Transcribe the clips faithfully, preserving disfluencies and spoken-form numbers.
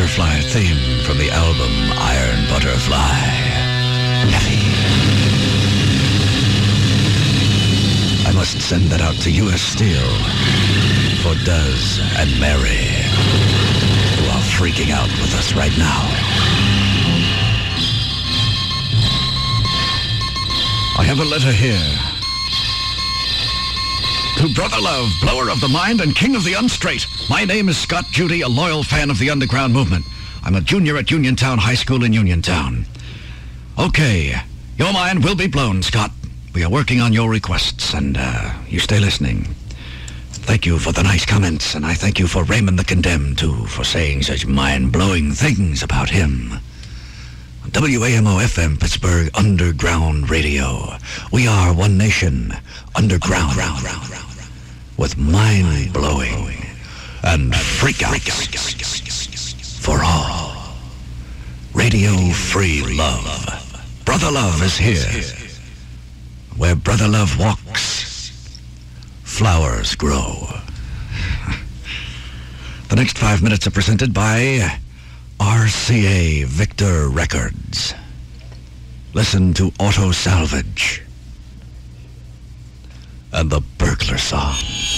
Butterfly theme from the album Iron Butterfly. Heavy. I must send that out to U S Steel for Duz and Mary, who are freaking out with us right now. I have a letter here. To Brother Love, blower of the mind and king of the unstraight. My name is Scott Judy, a loyal fan of the underground movement. I'm a junior at Uniontown High School in Uniontown. Okay, your mind will be blown, Scott. We are working on your requests, and uh, you stay listening. Thank you for the nice comments, and I thank you for Raymond the Condemned, too, for saying such mind-blowing things about him. W A M O F M, Pittsburgh Underground Radio. We are one nation, underground, with mind-blowing and freak-outs for all. Radio Free Love. Brother Love is here. Where Brother Love walks, flowers grow. The next five minutes are presented by R C A Victor Records. Listen to Auto Salvage and the Burglar Song.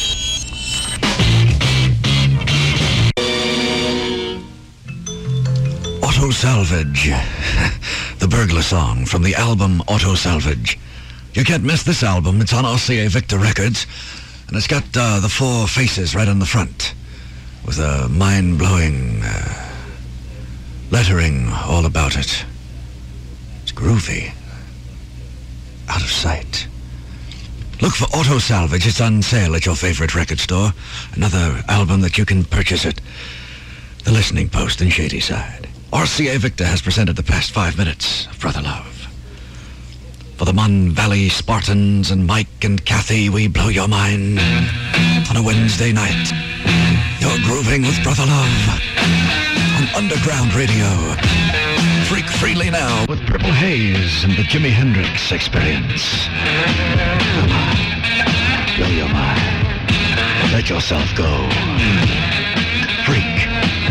Auto Salvage, the Burglar Song from the album Auto Salvage. You can't miss this album. It's on R C A Victor Records, and it's got uh, the four faces right on the front with a mind-blowing uh, lettering all about it. It's groovy. Out of sight. Look for Auto Salvage. It's on sale at your favorite record store. Another album that you can purchase at the Listening Post in Shadyside. R C A Victor has presented the past five minutes of Brother Love. For the Mon Valley Spartans and Mike and Kathy, we blow your mind on a Wednesday night. You're grooving with Brother Love on Underground Radio. Freak freely now with Purple Haze and the Jimi Hendrix Experience. Come on, blow your mind. Let yourself go. Freak.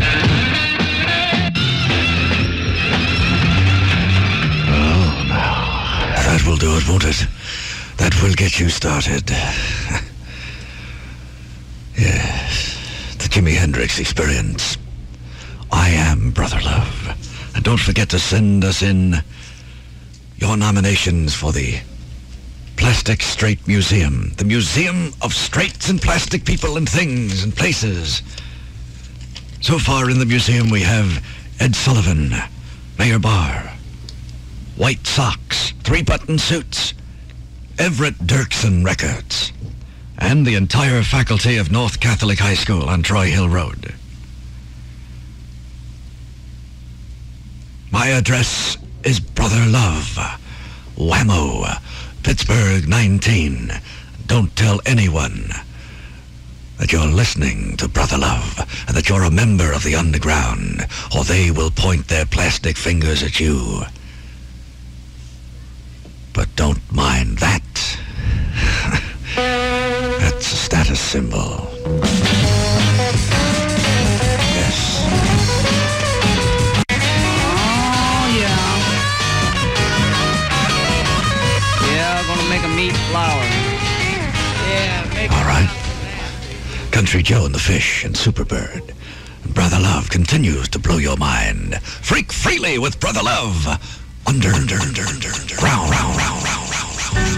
Oh, no. That will do it, won't it? That will get you started. Yes, the Jimi Hendrix Experience. I am Brother Love. And don't forget to send us in your nominations for the Plastic Straight Museum. The Museum of Straights and Plastic People and Things and Places. So far in the museum we have Ed Sullivan, Mayor Barr, White Socks, Three-Button Suits, Everett Dirksen Records, and the entire faculty of North Catholic High School on Troy Hill Road. My address is Brother Love, Whammo, Pittsburgh nineteen. Don't tell anyone that you're listening to Brother Love and that you're a member of the underground, or they will point their plastic fingers at you. But don't mind that. That's a status symbol. Yes. Oh, yeah. Yeah, I'm gonna make a meat flour. Yeah, make All right. Country Joe and the Fish and Superbird. Brother Love continues to blow your mind. Freak freely with Brother Love. Under, under, under, under, under, round, round, round, round, round,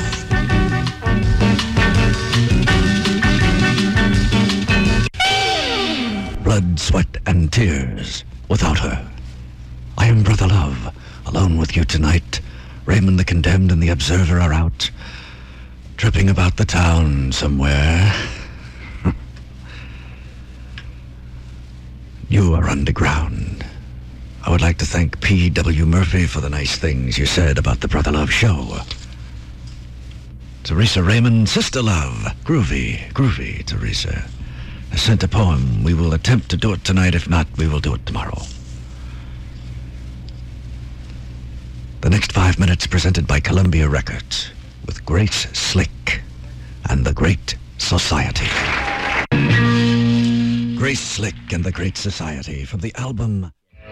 round. Blood, sweat, and tears without her. I am Brother Love, alone with you tonight. Raymond the Condemned and the Observer are out, tripping about the town somewhere. You are underground. I would like to thank P W Murphy for the nice things you said about the Brother Love show. Teresa Raymond, Sister Love. Groovy, groovy, Teresa. I sent a poem. We will attempt to do it tonight. If not, we will do it tomorrow. The next five minutes presented by Columbia Records with Grace Slick and the Great Society. Grace Slick and the Great Society from the album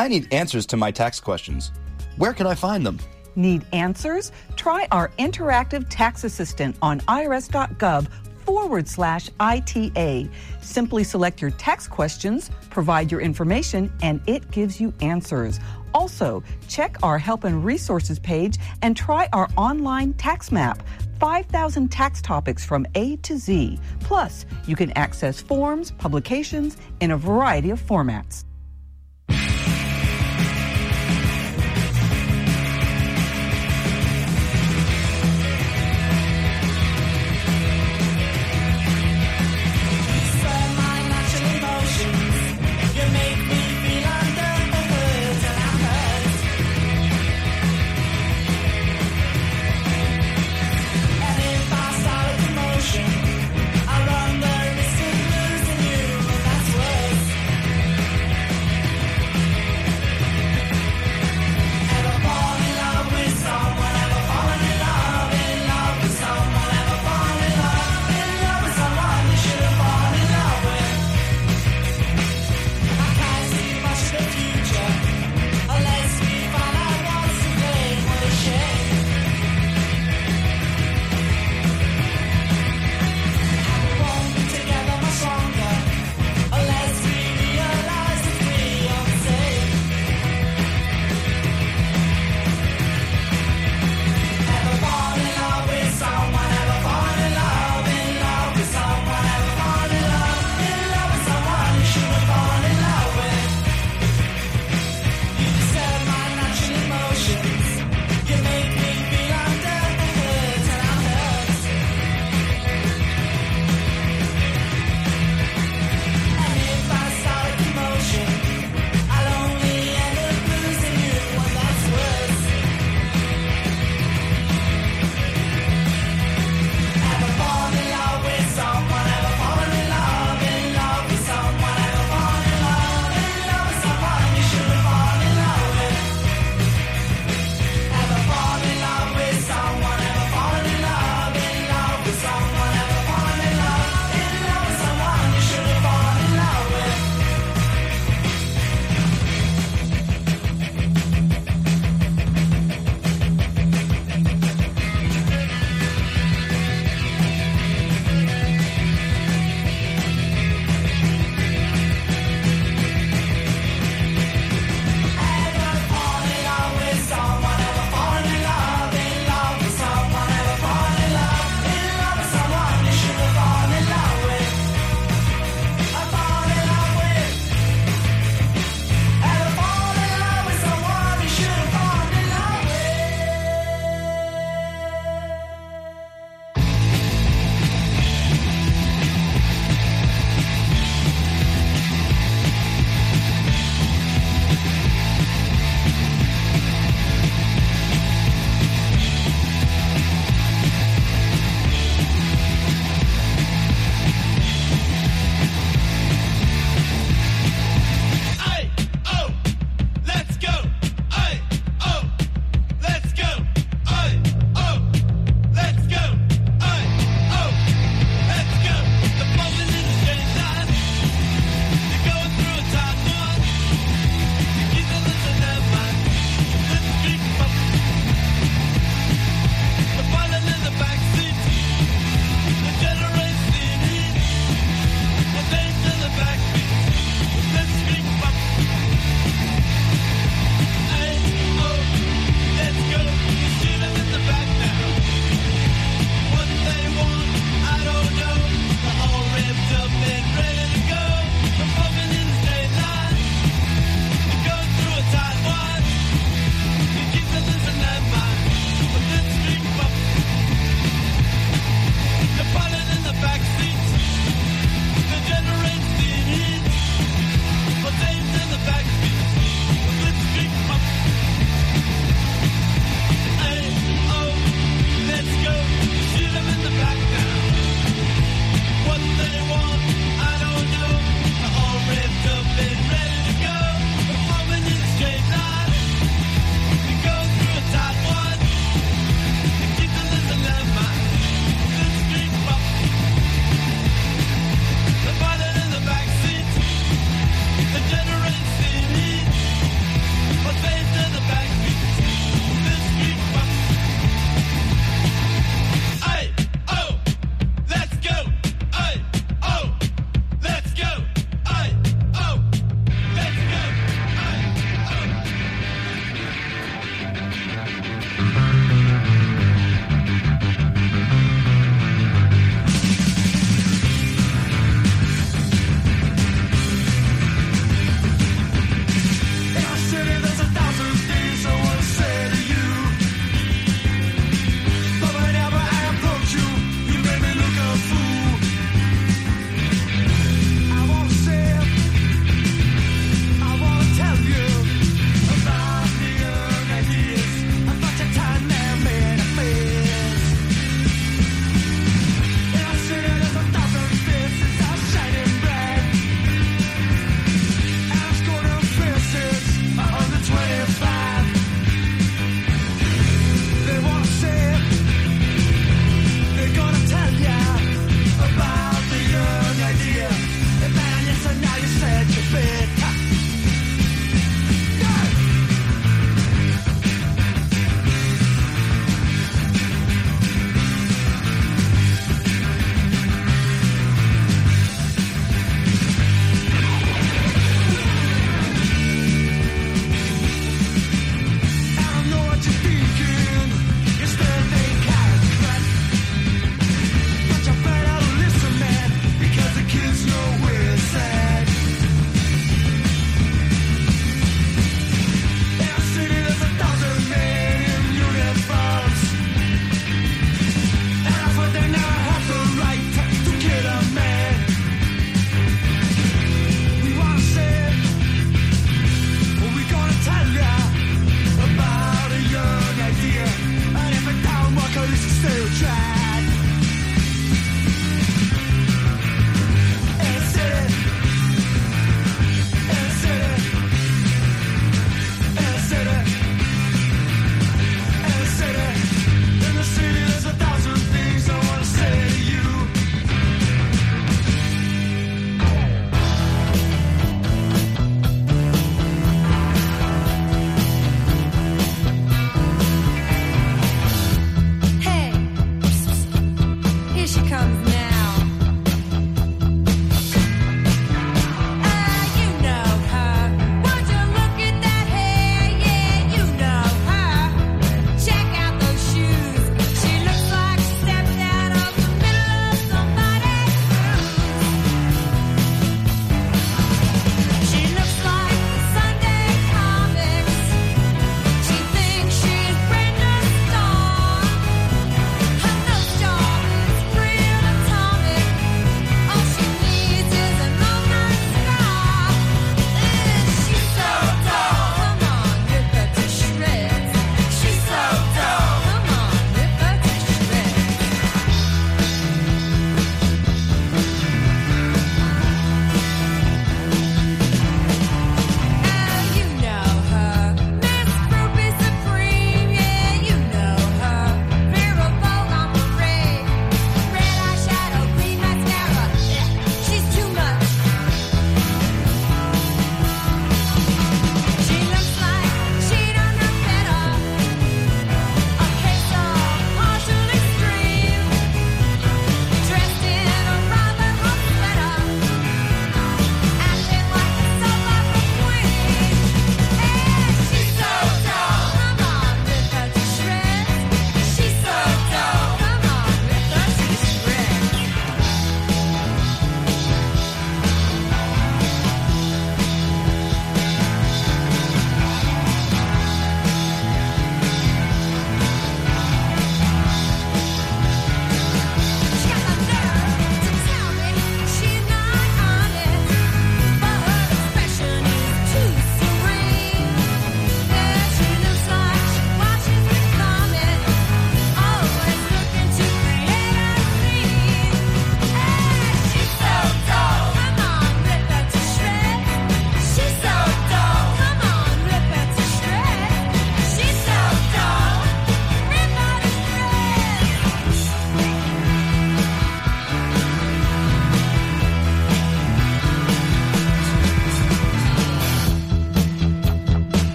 I need answers to my tax questions. Where can I find them? Need answers? Try our interactive tax assistant on irs.gov forward slash ITA. Simply select your tax questions, provide your information, and it gives you answers. Also, check our Help and Resources page and try our online tax map. five thousand tax topics from A to Z. Plus, you can access forms, publications in a variety of formats.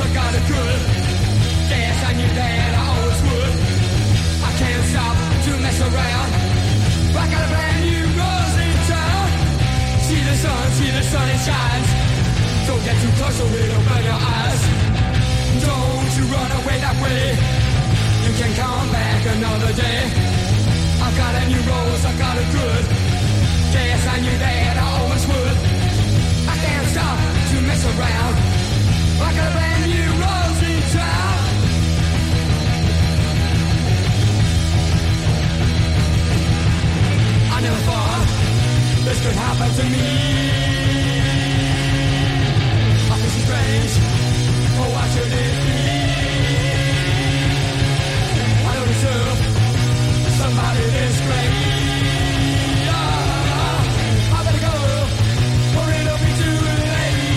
I got it good. Yes, I knew that I always would. I can't stop to mess around. I got a brand new rose in town. See the sun, see the sun, it shines. Don't get too close or it'll burn your eyes. Don't you run away that way. You can come back another day. I've got a new rose, I got it good. Yes, I knew that I always would. I can't stop to mess around. I got a brand new rose in town. I never thought this could happen to me. I feel so strange. Oh, why should it be? I don't deserve somebody this great. Oh, I better go, or it'll be too late.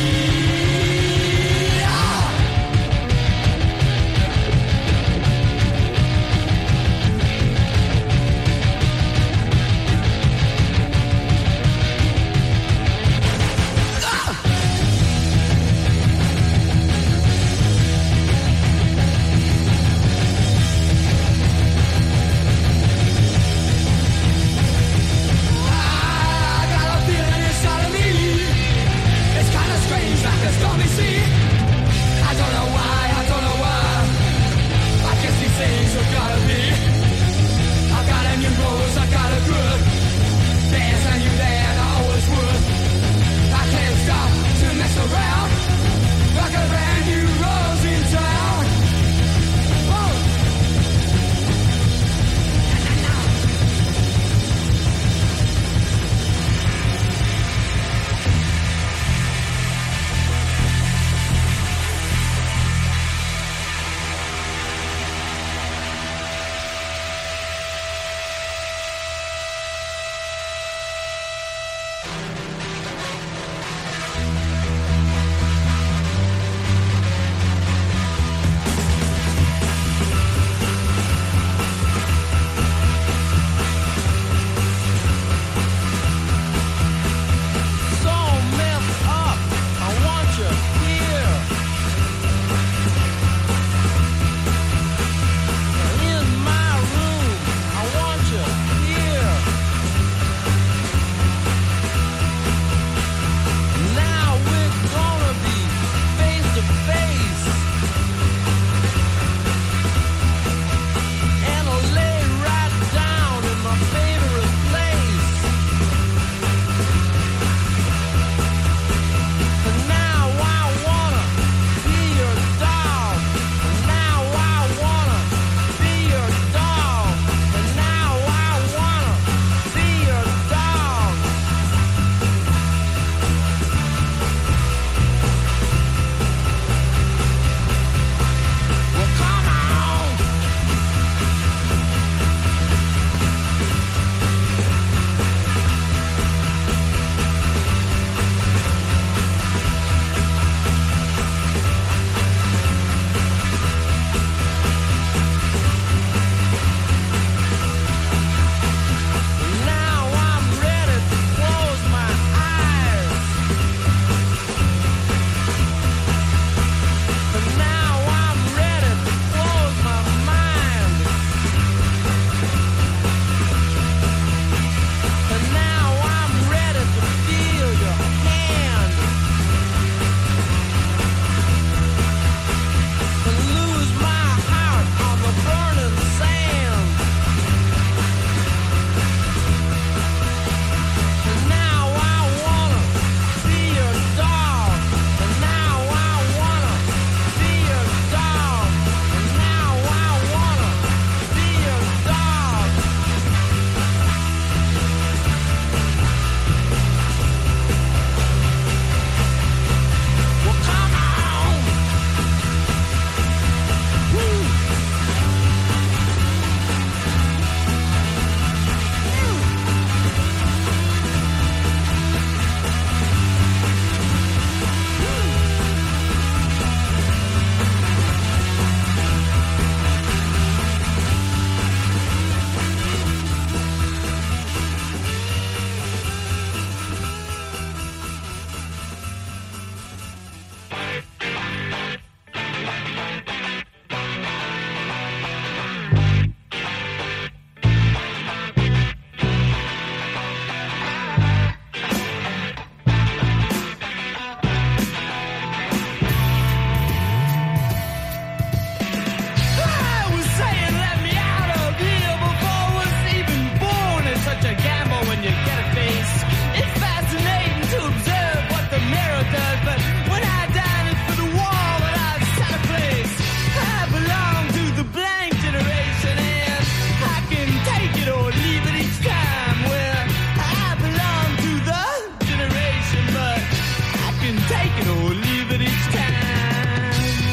it or leave it each time.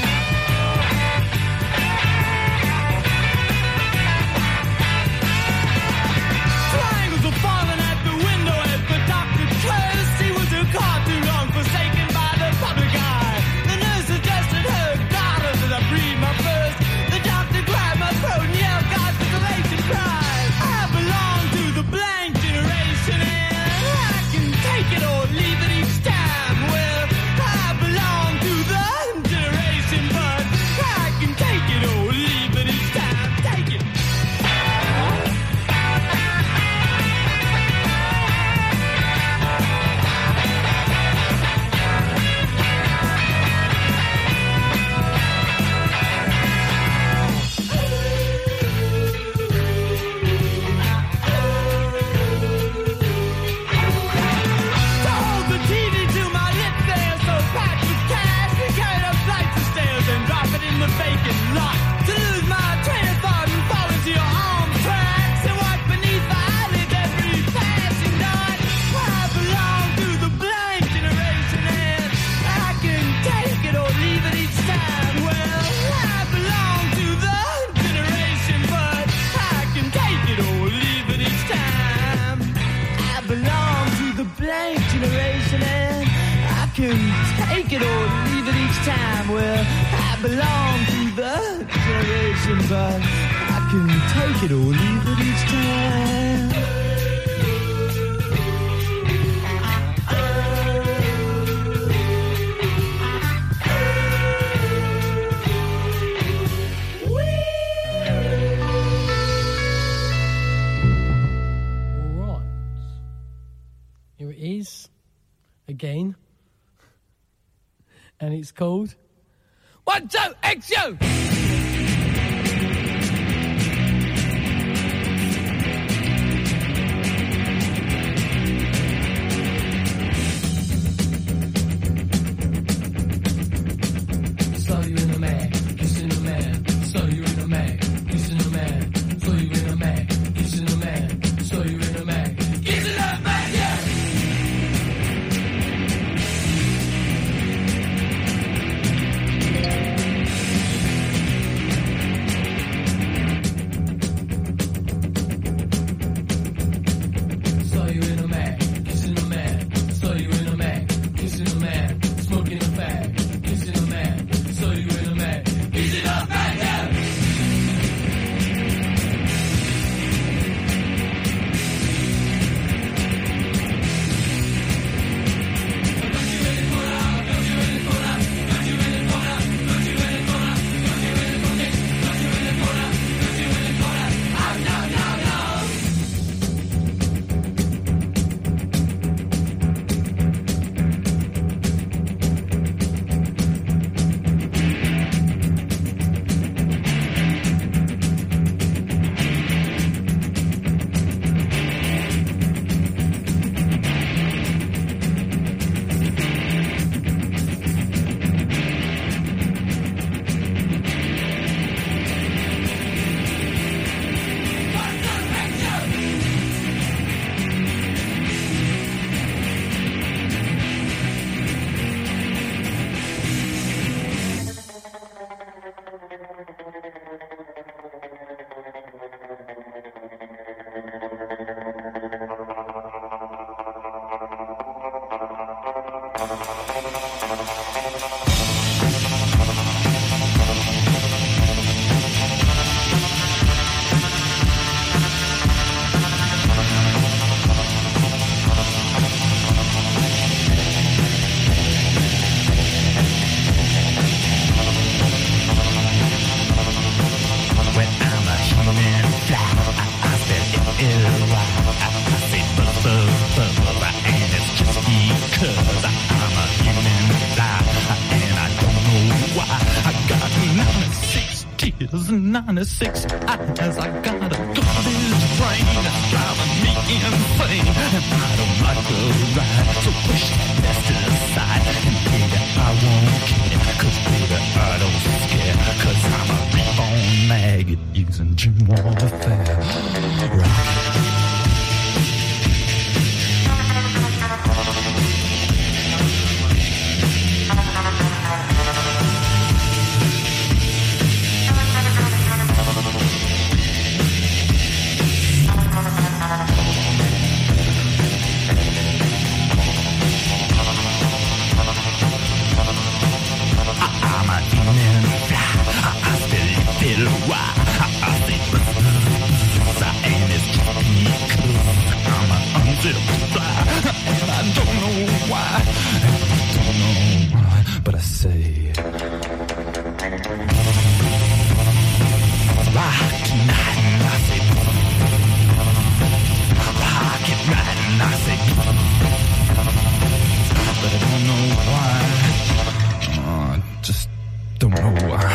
Triangles are falling at the window as the doctor cursed. She was a car too long forsaken by the public eye. The nurse suggested her daughter that I breathe my first. The doctor grabbed my throat and yelled God's desolation cry. I belong to the blank generation and I can take it or leave it each time. Well, I belong to the generation, but I can take it or leave it each time. Take it. To hold the T V to my lips there so packed with cash, we carried up flights of stairs and drop it in the vacant lot. To lose my train of thought and fall into your arms tracks and watch beneath the eyelids every passing dot. I belong to the blank generation and I can take it or leave it each time. Well, I belong to the generation, but I can take it or leave it each time. I belong to the blank generation and I can take it or leave it each time. Well, I belong to the generation, but I can take it or leave it each time. All right. Here it is. Again. And it's called One, Two, X U! Saw you in a mag, kissing a man. Saw you in a mag, kissing a man. Saw you in a mag, kissing a man. Saw you in a mag, kissing a man, yeah! Saw you in a mag, kissing a man. Saw you in a mag, kissing a man. Smoking a fag, kissing a man. Saw you in a mag, kissing a man, yeah! ninety-six eyes, I got a garbage brain that's driving me insane, and I don't like the ride, so push that mess aside, and baby, I won't care, cause baby, I don't scare, cause I'm a reborn maggot using gym warfare. Rock. morning fly. I still feel why. I say buzz, buzz. I ain't as keeping I'm an unzipped fly. And I don't know why. I don't know why. But I say rock tonight and I say rock it right and I say but I don't know why. Oh, I just don't know why.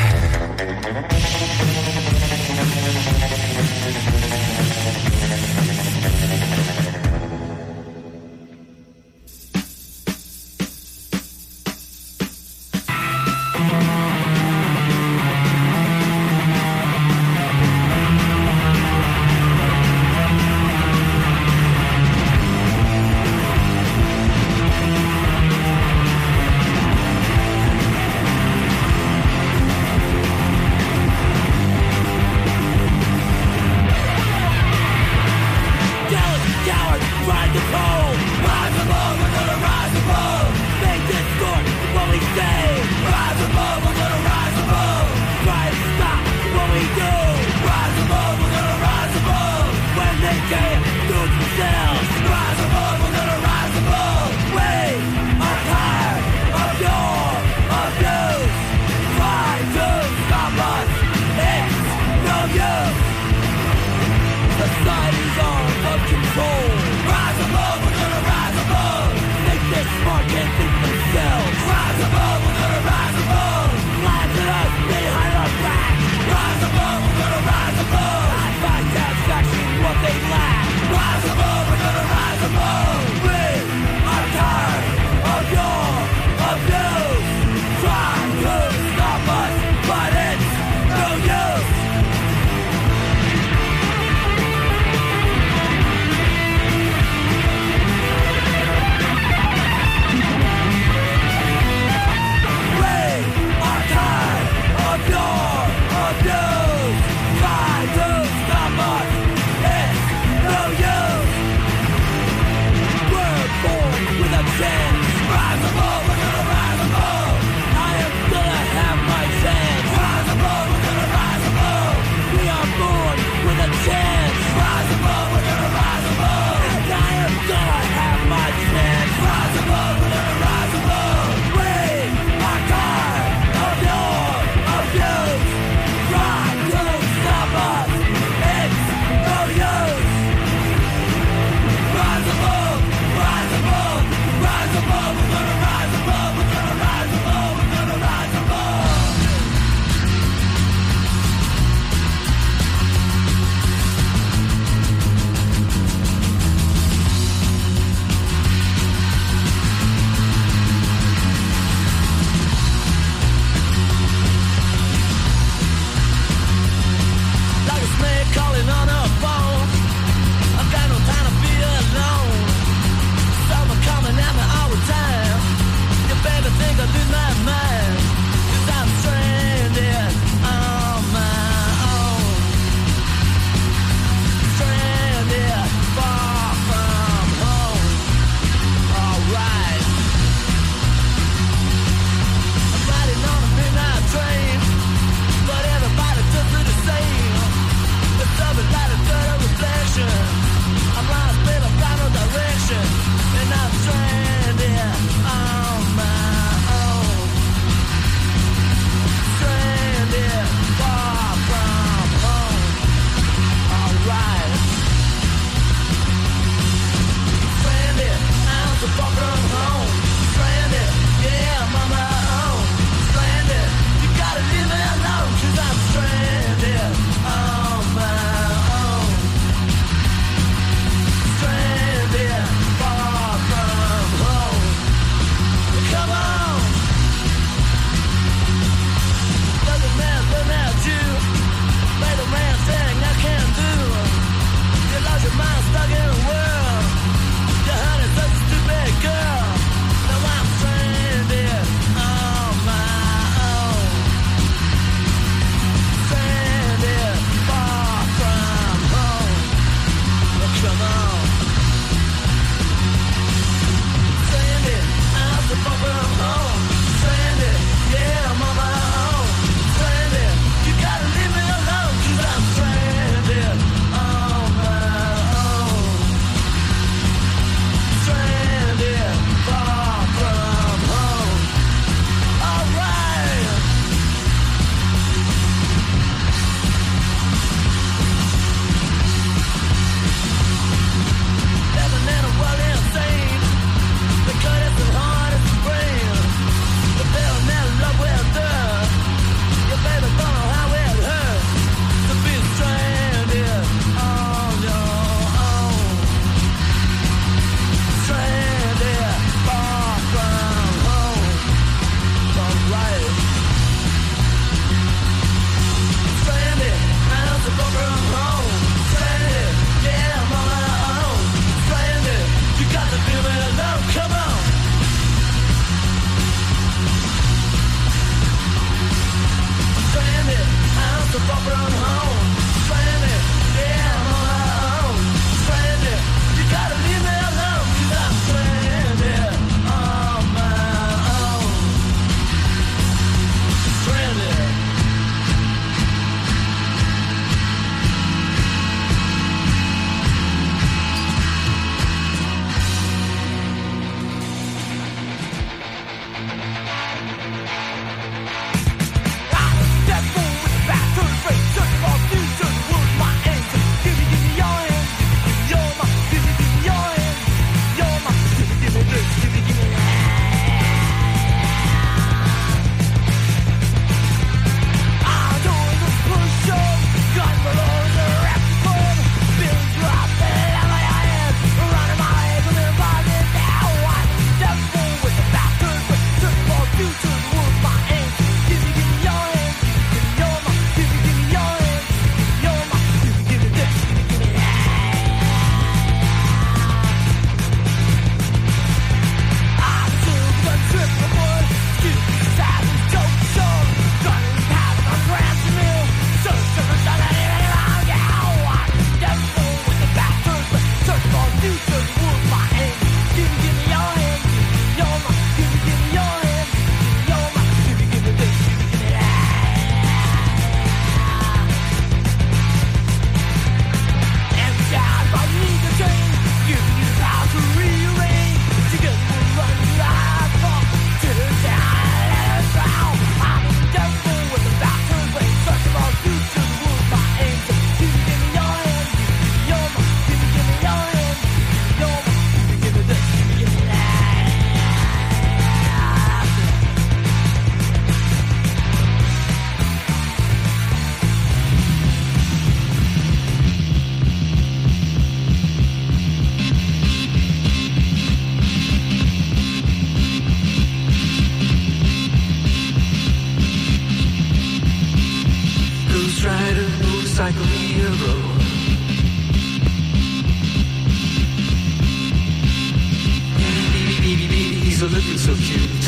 so cute.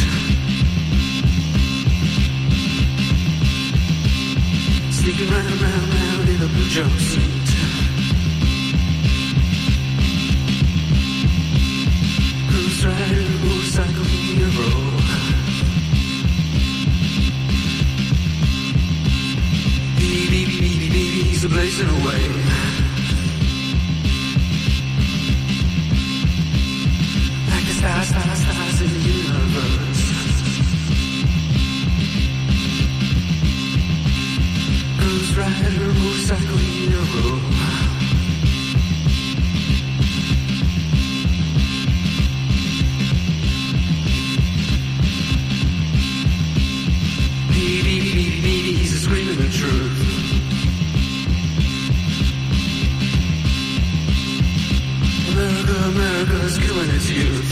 Sneaking round, round, round in a blue jumpsuit. Who's riding a motorcycle hero? Beep, beep, beep, beep, beep, he's a blazing away. Like the stars, stars, stars in the universe. Who's riding a motorcycle hero? Beep, beep, beep, beep, he's screaming the truth. America, America's killing its youth.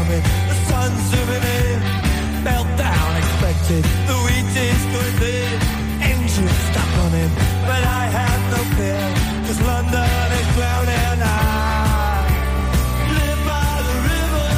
coming, the sun's zooming in. Meltdown expected, the wheat is going thin. Engine stuck on him, but I have no fear, cause London is drowning. I live by the river,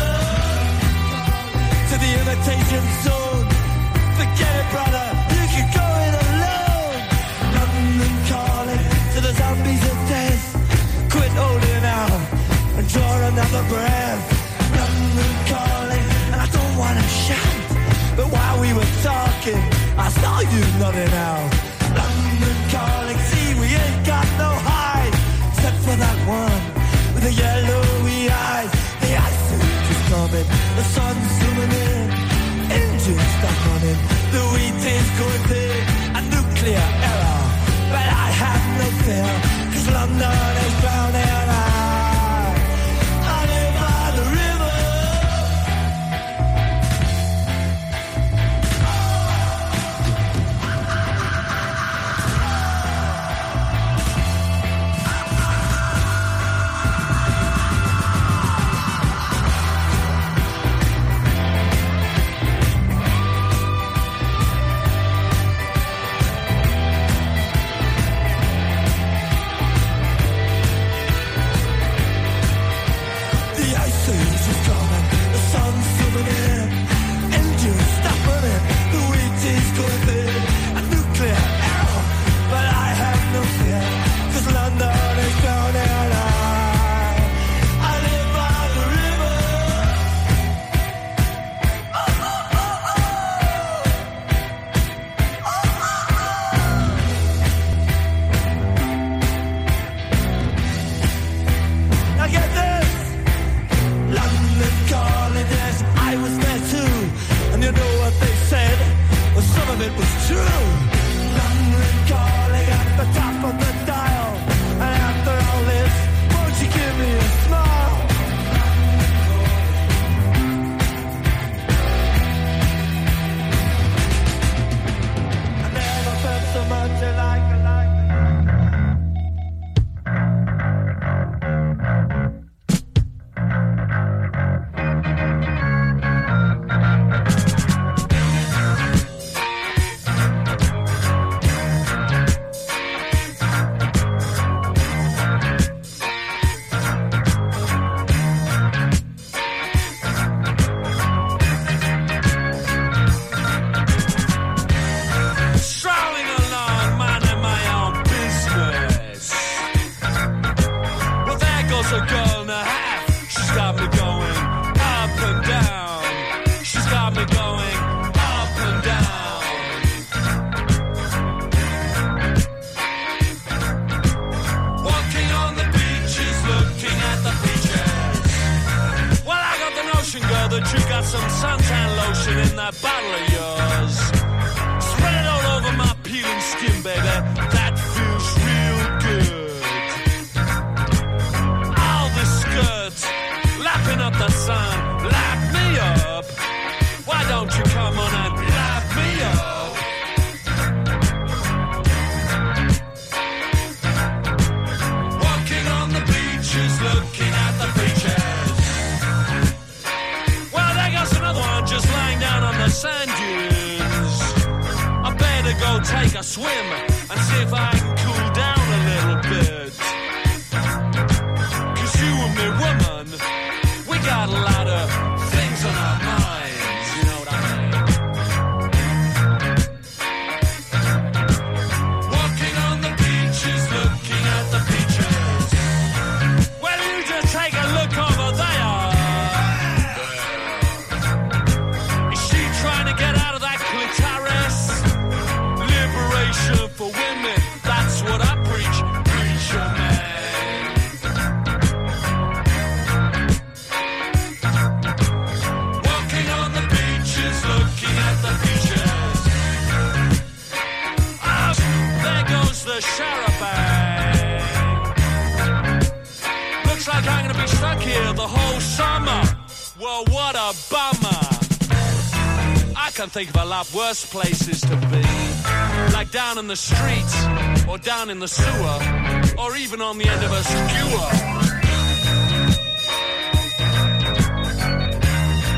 to the imitation zone. Forget it, brother, you can go it alone. London calling to the zombies of death. Quit holding out and draw another breath. London calling, and I don't wanna shout, but while we were talking, I saw you nodding out. London calling, see we ain't got no hide, except for that one with the yellowy eyes. The ice age is coming, the sun's zooming in. Engine stuck on him, the wheat is going thin. A nuclear error, but I have no fear, cause London is drowning. I, I live by the river. Think of a lot worse places to be, like down in the streets, or down in the sewer, or even on the end of a skewer.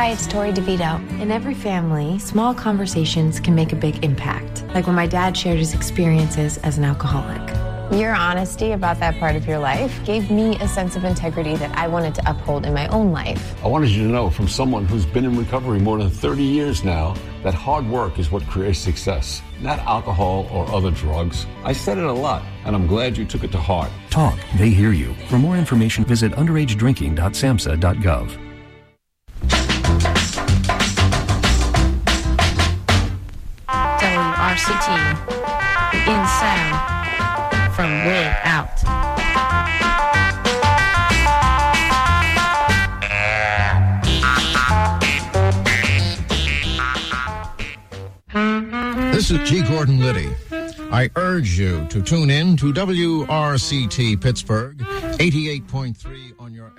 Hi, it's Tori DeVito. In every family, small conversations can make a big impact, like when my dad shared his experiences as an alcoholic. Your honesty about that part of your life gave me a sense of integrity that I wanted to uphold in my own life. I wanted you to know from someone who's been in recovery more than thirty years now that hard work is what creates success, not alcohol or other drugs. I said it a lot, and I'm glad you took it to heart. Talk, they hear you. For more information, visit underage drinking dot samhsa dot gov. W R C T, in sound, from way out. This is G. Gordon Liddy. I urge you to tune in to W R C T Pittsburgh, eighty-eight point three on your...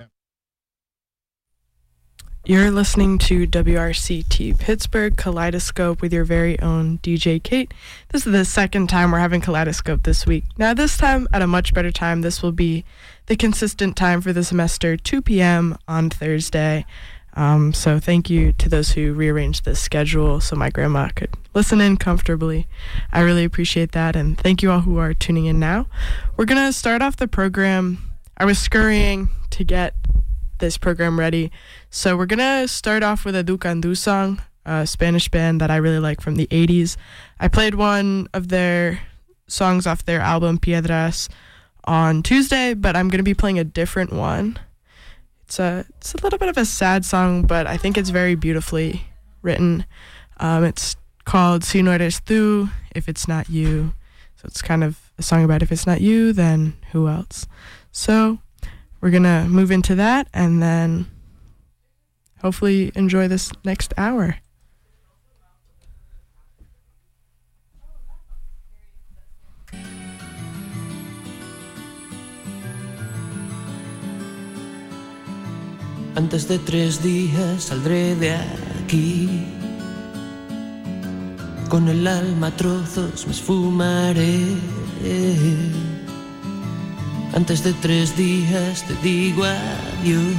You're listening to W R C T Pittsburgh Kaleidoscope with your very own D J Kate. This is the second time we're having Kaleidoscope this week. Now this time at a much better time. This will be the consistent time for the semester, two p.m. on Thursday. Um, so thank you to those who rearranged the schedule so my grandma could listen in comfortably. I really appreciate that, and thank you all who are tuning in now. We're going to start off the program. I was scurrying to get this program ready, so we're going to start off with a Ducandu song, a Spanish band that I really like from the eighties. I played one of their songs off their album Piedras on Tuesday, but I'm going to be playing a different one. It's a, it's a little bit of a sad song, but I think it's very beautifully written. Um, it's called Si No Eres Tú, If It's Not You. So it's kind of a song about if it's not you, then who else? So we're going to move into that and then hopefully enjoy this next hour. Antes de tres días saldré de aquí. Con el alma a trozos me esfumaré. Antes de tres días te digo adiós,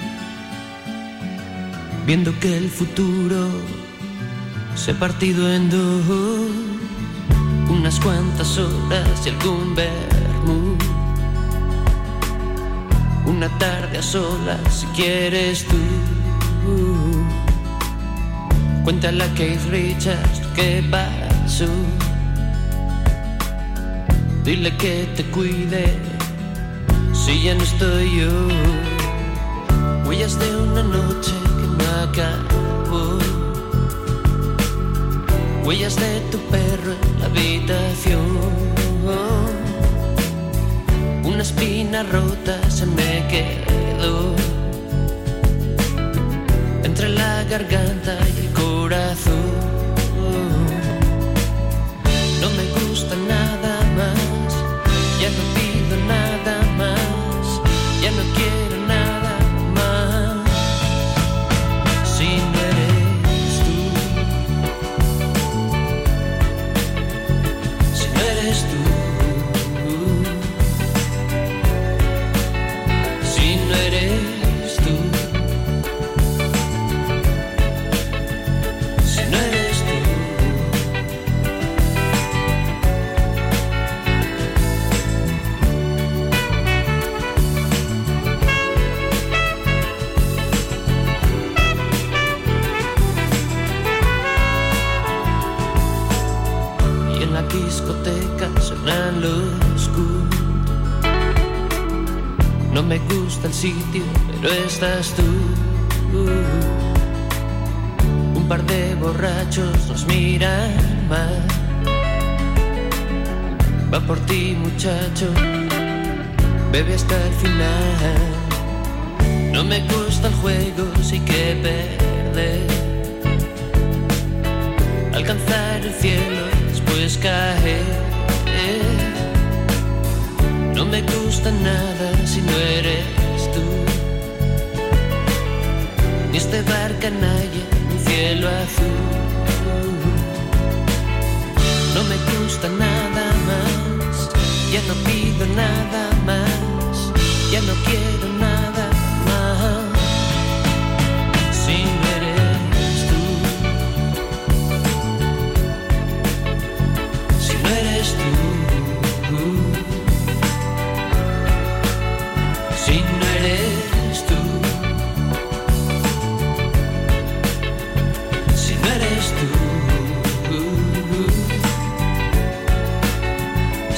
viendo que el futuro se ha partido en dos. Unas cuantas horas y algún vermú, una tarde a solas si quieres tú. Cuéntale a Keith Richards qué pasó. Dile que te cuide si ya no estoy yo. Huellas de una noche que no acabó. Huellas de tu perro en la habitación. Una espina rota se me quedó entre la garganta y el corazón. No me gusta nada más, ya no pido nada más, ya no quiero nada más. Si no eres tú, si no eres tú, si no eres tú, si no eres tú. Y en la discoteca suenan los Good. No me gusta el sitio, pero estás tú. Un par de borrachos nos miran mal. Va por ti, muchacho, bebe hasta el final. No me gusta el juego, sí que perder. Alcanzar el cielo, después caer. No me gusta nada si no eres tú. Ni este bar canalla, ni cielo azul. No me gusta nada más, ya no pido nada más, ya no quiero nada más. Si no eres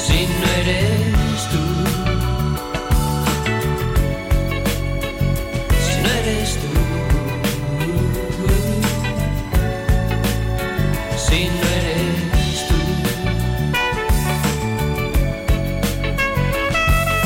Si no eres